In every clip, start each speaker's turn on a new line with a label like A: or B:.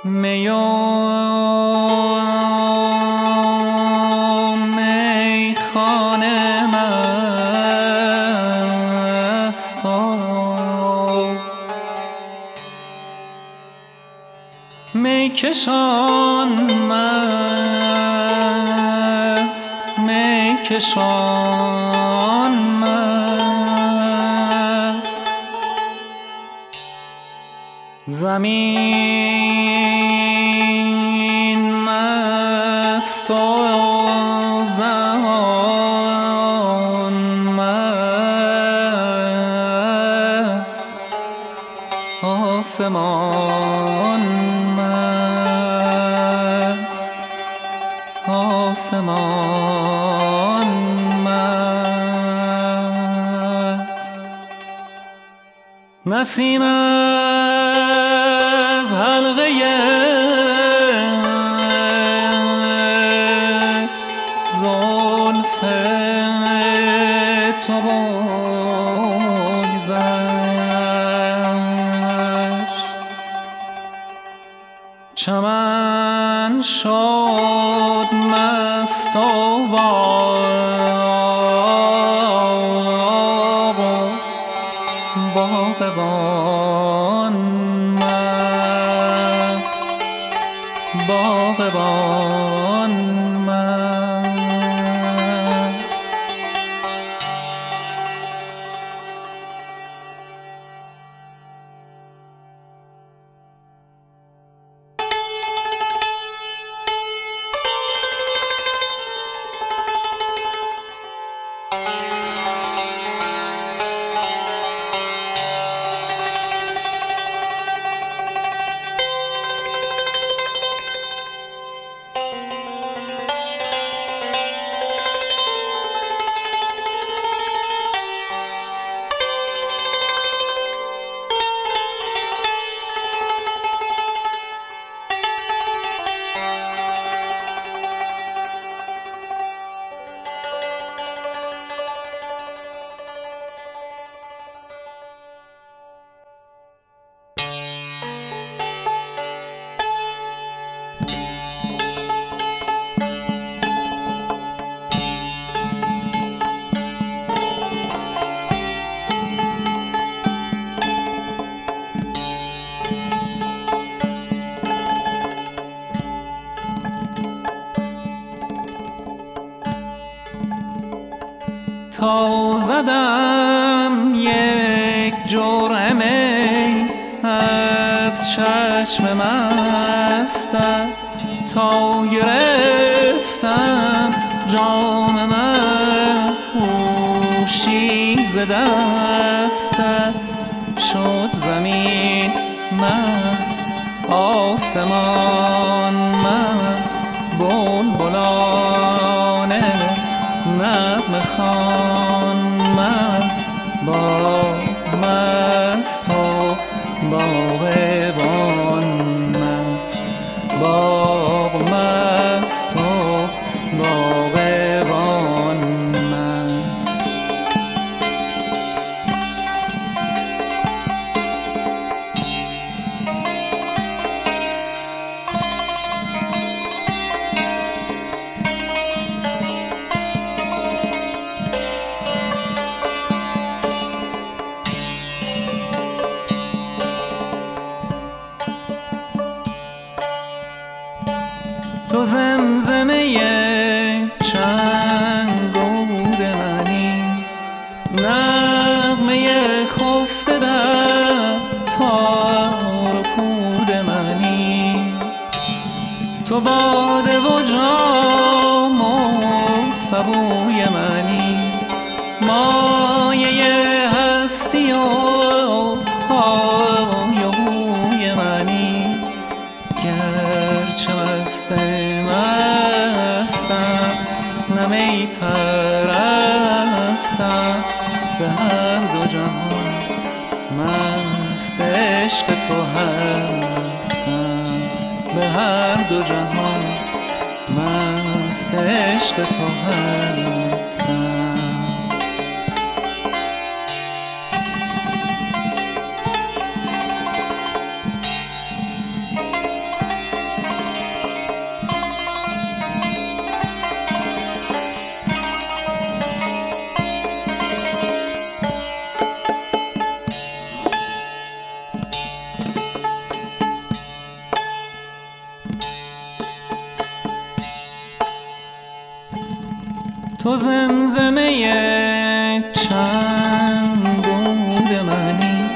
A: می و میخانه مست و میکشان مست، میکشان مست، زمین مست و زمان مست، آسمان مست، آسمان مست. نسیم از حلقه زلف تو بگذشت، چمن شد مست و باغبان مست، باغبان مست. تا زدم یک جرعه می از چشم مستت، تا گرفتم جام من هوشی ز دستت، شد زمین مست، آسمان مست، بلبلانه نغمه خوان مست، باغ مست و باغبان مست، باغ مست و باغبان مست. تو زمزمه چنگ و بود منی، نغمه خفته در تار و پود منی، تو باده و جام و سبوی منی، مایه هستی و های و هوی منی، گرچه مستم نمی پرستم، به هر دو جهان مست عشق تو هستم، به هر دو جهان مست عشق تو هستم. تو زمزمه چند بود منی،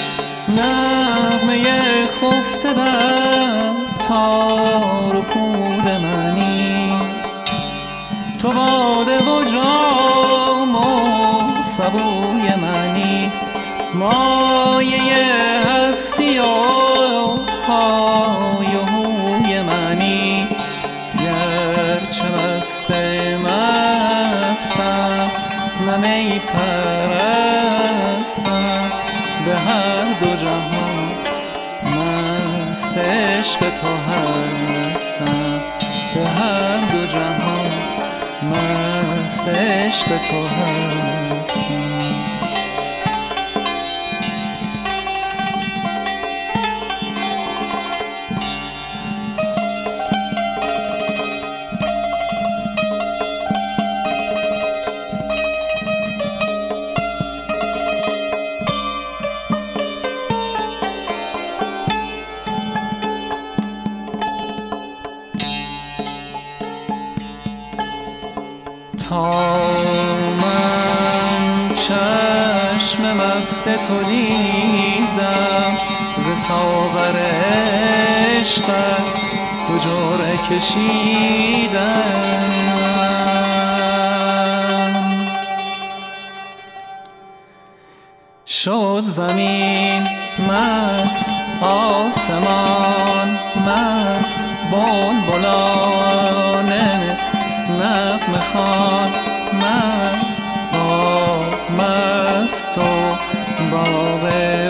A: نغمه خفته بر تار و پود منی. تو باده و جام و سبوی منی، مایه هستی و های و هوی منی. گرچه مست مستم نه می پرستم، به هر دو جهان مست عشق تو هستم. به هر دو جهان مست عشق تو هستم. تا من چشم مست تو دیدم، ز ساغر عشقت دو جرعه کشیدم. شد زمین مست، آسمان مست، بلبلانه نغمه خوان مست، باغ مست و باغ